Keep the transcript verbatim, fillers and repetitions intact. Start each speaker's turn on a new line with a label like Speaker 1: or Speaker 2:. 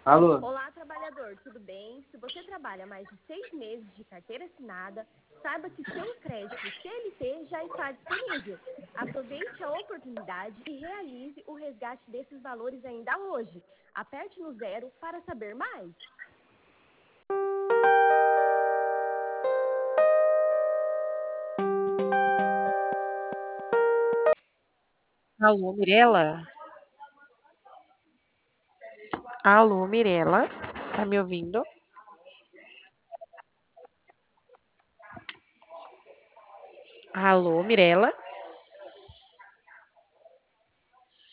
Speaker 1: Alô?
Speaker 2: Olá, trabalhador, tudo bem? Se você trabalha mais de seis meses de carteira assinada, saiba que seu crédito C L T já está disponível. Aproveite a oportunidade e realize o resgate desses valores ainda hoje. Aperte no zero para saber mais.
Speaker 3: Alô, Mirela? Alô, Mirela? Tá me ouvindo? Alô, Mirela?